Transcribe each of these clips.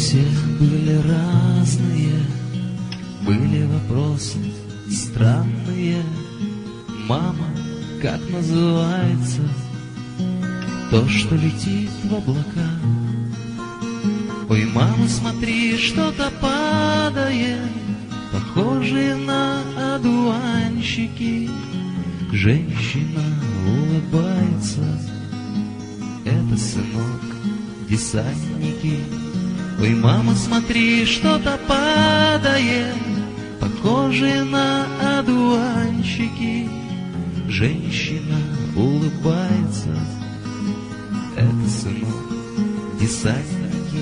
Все были разные, были вопросы странные. Мама, как называется то, что летит в облака? Ой, мама, смотри, что-то падает, похожие на одуванчики. Женщина улыбается, это, сынок, десантники. Ой, мама, смотри, что-то падает, похожие на одуванчики. Женщина улыбается, это, сынок, десантники.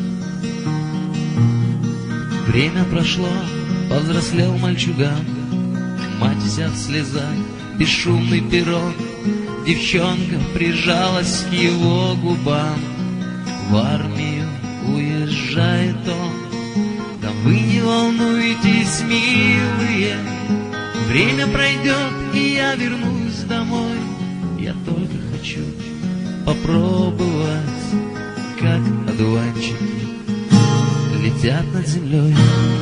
Время прошло, повзрослел мальчуган, мать вся в слезах, бесшумный пирог. Девчонка прижалась к его губам. В армию уезжает он, да вы не волнуйтесь, милые, время пройдет, и я вернусь домой. Я только хочу попробовать, как одуванчики летят над землей.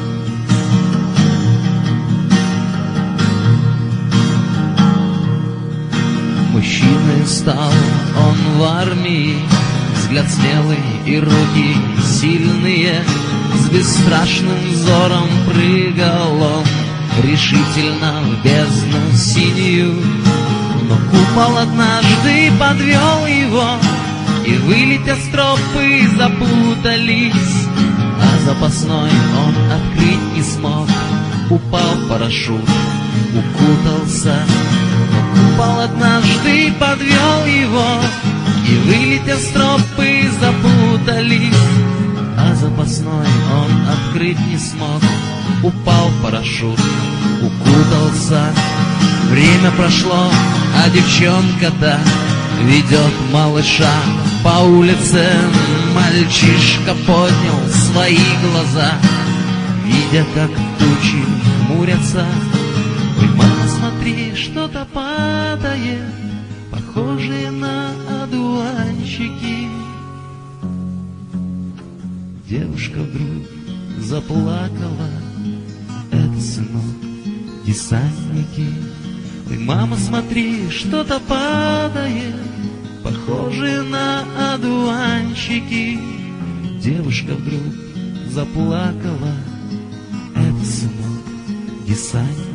Мужчиной стал он в армии, взгляд смелый и руки сильные. С бесстрашным взором прыгал он решительно в бездну синюю. Но купол однажды подвел его, и вылетя стропы запутались, а запасной он открыть не смог. Упал парашют, укутался, но купол однажды подвел его, и вылетя стропы запутались, а запасной он открыть не смог. Упал парашют, укутался. Время прошло, а девчонка-то ведет малыша по улице. Мальчишка поднял свои глаза, видя, как тучи хмурятся. Ой, мама, смотри, что-то падает, похожие на одуванчики. Девушка вдруг заплакала, это, сынок, десантники. Ой, мама, смотри, что-то падает, похожие на одуванчики. Девушка вдруг заплакала, это, сынок, десантники.